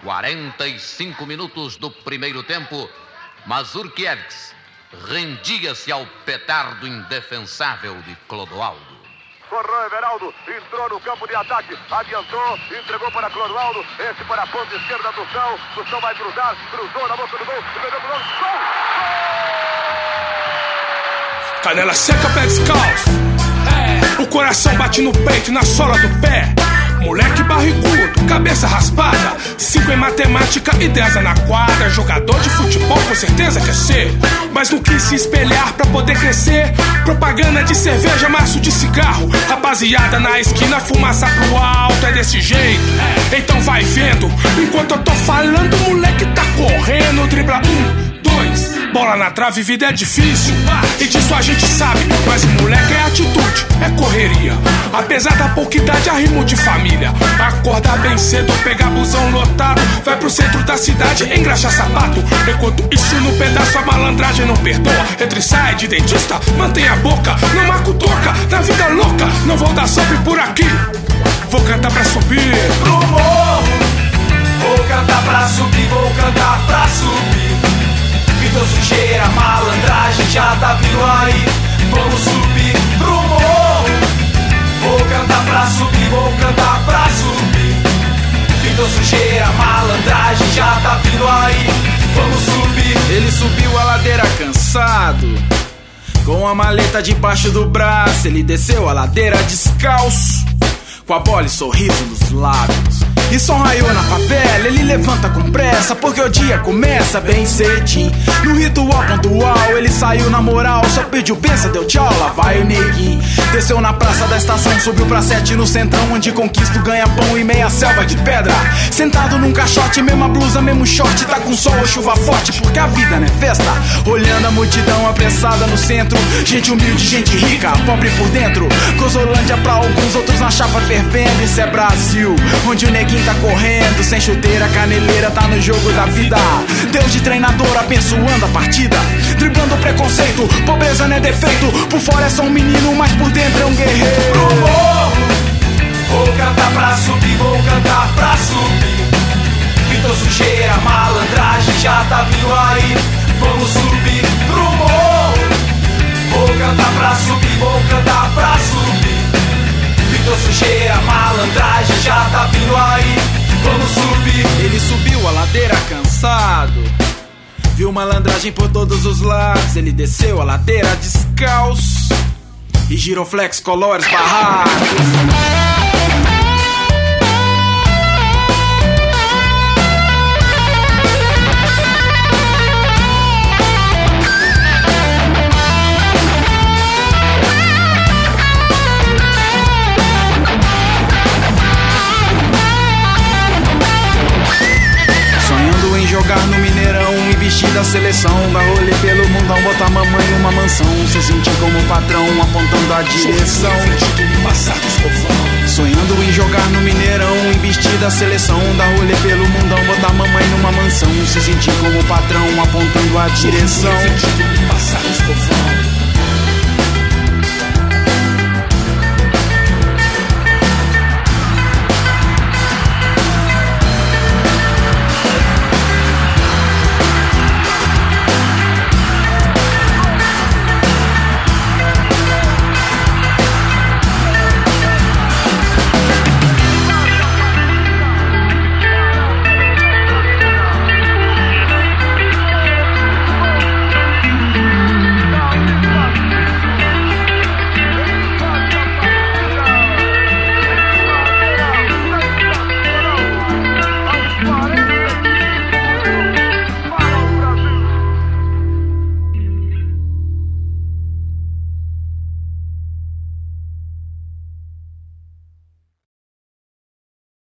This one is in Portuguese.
45 minutos do primeiro tempo, Mazurkiewicz rendia-se ao petardo indefensável de Clodoaldo. Correu Everaldo, entrou no campo de ataque, adiantou, entregou para Clodoaldo, esse para a ponta esquerda do São vai cruzar, cruzou na boca do gol, perdeu pro gol, gol! Canela seca, pé descalço, o coração bate no peito e na sola do pé. Moleque barrigudo, cabeça raspada, 5 em matemática e 10 na quadra. Jogador de futebol com certeza quer ser, mas não quis se espelhar pra poder crescer. Propaganda de cerveja, maço de cigarro, rapaziada na esquina, fumaça pro alto. É desse jeito, então vai vendo. Enquanto eu tô falando, o moleque tá correndo. Dribla 1, 2, bola na trave, vida é difícil, e disso a gente sabe. Mas o moleque é atitude, é correria. Apesar da pouca idade, arrimo de família. Acordar bem cedo, pegar busão lotado, vai pro centro da cidade, engraxar sapato. Enquanto isso no pedaço, a malandragem não perdoa. Entra e sai de dentista, mantém a boca, não marco toca, na vida louca. Não vou dar sobe por aqui, vou cantar pra subir pro morro. Vou cantar pra subir, vou cantar pra subir. Vitor sujeira, malandragem já tá vindo aí. Vamos subir pro morro. Vou cantar pra subir, vou cantar pra subir. Vitor sujeira, malandragem já tá vindo aí. Vamos subir. Ele subiu a ladeira cansado, com a maleta debaixo do braço. Ele desceu a ladeira descalço, com a bola e sorriso nos lábios. E som raiou na favela, ele levanta com pressa, porque o dia começa bem cedinho. No ritual pontual, ele saiu na moral, só pediu benção, deu tchau, lá vai o neguinho. Desceu na praça da estação, subiu pra 7 no centrão, onde conquista o ganha-pão e meia selva de pedra. Sentado num caixote, mesma blusa, mesmo short, tá com sol ou chuva forte, porque a vida não é festa. Olhando a multidão apressada no centro, gente humilde, gente rica, pobre por dentro. Gozolândia pra alguns, outros na chapa fervendo. Isso é Brasil, onde o neguinho tá correndo, sem chuteira, caneleira, tá no jogo da vida. Deus de treinador abençoando a partida, driblando o preconceito, pobreza não é defeito. Por fora é só um menino, mas por dentro é um guerreiro. Pro morro, vou cantar pra subir, vou cantar pra subir. Vitor sujeira, malandragem já tá vindo aí. Vamos subir pro morro. Vou cantar pra subir, vou cantar pra subir. Vitor sujeira, malandragem já tá vindo aí. Vamos subir. Ele subiu a ladeira cansado, viu malandragem por todos os lados. Ele desceu a ladeira descalço e giroflex colores barrados. Jogar no Mineirão e vestir da seleção, dar rolê pelo mundão, botar mamãe numa mansão, se sentir como patrão, apontando a direção. Sonhando em jogar no Mineirão e vestir da seleção, dar rolê pelo mundão, botar mamãe numa mansão, se sentir como patrão, apontando a direção.